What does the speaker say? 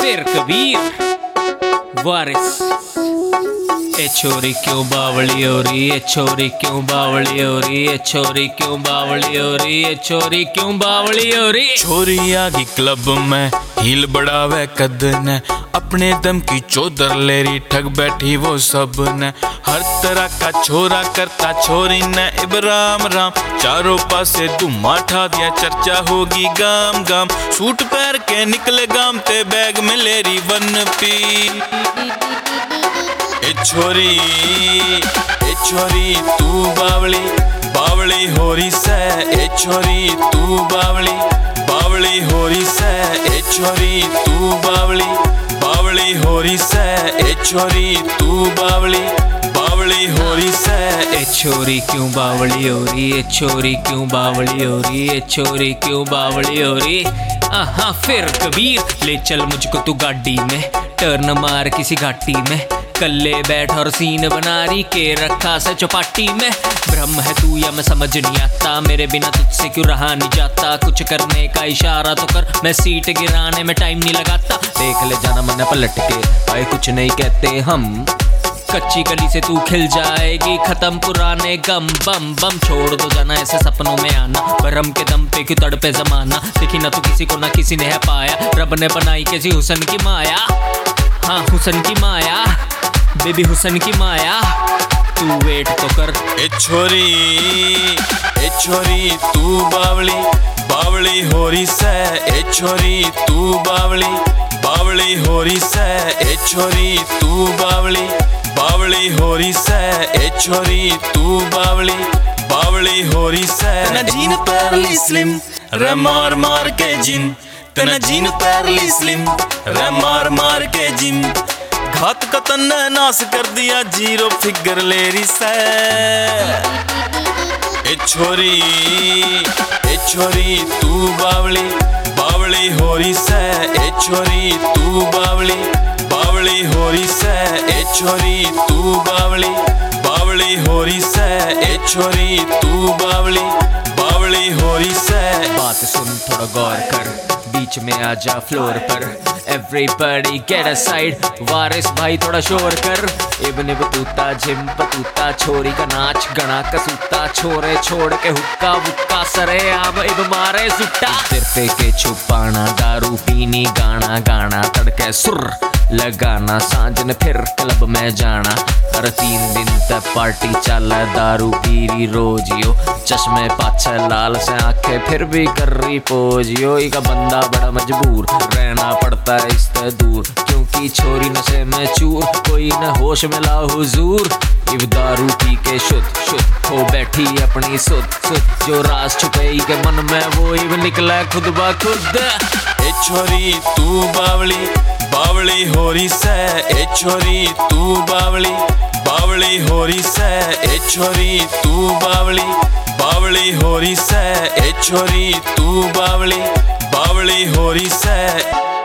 फिर कबीर वारिस। ए छोरी क्यों बावली हो रही, ए छोरी क्यों बावली हो रही, ए छोरी क्यों बावली हो रही, ए छोरी क्यों बावली हो रही। छोरी आ गई क्लब में हील बढ़ावे कद ने, अपने दम की चौधर ले रही ठग बैठी वो सब ने। हर तरह का छोरा करता छोरी ने इब्राम राम, चारों पासे धुमा ठा दिया चर्चा होगी गाम गाम। सूट पहन के निकले गाम ते बैग में ले रही वन पी। ए छोरी तू बावली बावली हो रही से, ए छोरी तू बावली बावली हो रही से, ए छोरी तू बावली बावली हो रही से, ए छोरी तू बावली बावली हो रही से। ए छोरी क्यों बावली हो रही, ए छोरी क्यों बावली हो रही, ए छोरी क्यों बावली हो रही। आहा फिर कबीर ले चल मुझको तू गाड़ी में, टर्न मार किसी घाटी में, कल्ले बैठ और सीन बना रही के रखा से चौपाटी में। भ्रम है तू या मैं समझ नहीं आता, मेरे बिना तुझसे क्यों रहा नहीं जाता। कुछ करने का इशारा तो कर, मैं सीट गिराने में टाइम नहीं लगाता। देख ले जाना मन पलट के, आए कुछ नहीं कहते हम। कच्ची गली से तू खिल जाएगी, खत्म पुराने गम बम बम। छोड़ दो जाना ऐसे सपनों में आना, भरम के दम पे क्यों तड़पे जमाना। देखी ना तू किसी को ना किसी ने है पाया, रब ने बनाई कैसी हुसन की माया। हाँ हुसन की माया बेबी, हुसन की माया। तू वेट तो कर। ए छोरी तू बावली बावली हो रही से, ए छोरी तू बावली बावली हो रही से, ए छोरी तू बावली बावली हो रही से, ए छोरी तू बावली बावली हो रही से। तना जीन पैरली स्लिम रे मार मार के जिम, तना जीन पैरली स्लिम रे मार मार के जिम। घात कतन ने नाश कर दिया जीरो फिगर ले रही से। ए छोरी तू बावली बावली हो रही से, ए छोरी तू बावली बावली हो रही से, ए छोरी तू बावली बावली हो रही से, ए छोरी तू बावली बावली हो रही से। बात सुन थोड़ा गौर कर, बीच में आजा फ्लोर पर। Everybody get aside, वारिस भाई थोड़ा शोर कर। इब्न बतूता जिम बतूता, छोरी का नाच गणा कसूता। छोरे छोड़ के हुक्का वुक्का, सरे आम इब मारे सुट्टा। सिर पे के छुपाना, दारू पीनी गाना गाना, तड़के सुर लगाना, सांझ ने फिर क्लब में जाना। हर 3 दिन तक पार्टी चल, दारू पीरी रोज यो। चश्मे पाछे लाल से आंखें फिर भी कर रही पोज यो। इका बंदा बड़ा मजबूर, रहना पड़ता है इससे दूर, क्योंकि छोरी नशे में चूर, कोई न होश में ला हुजूर। इब दारू पी के शुद्ध हो बैठी अपनी सुध, जो राज छुपे के मन में वो इब निकला खुद ब खुद। ए छोरी तू बावली बावली हो रही से, ए छोरी तू बावली बावली हो रही से, ए छोरी तू बावली बावली हो रही से, ए छोरी तू बावली बावली हो रही से।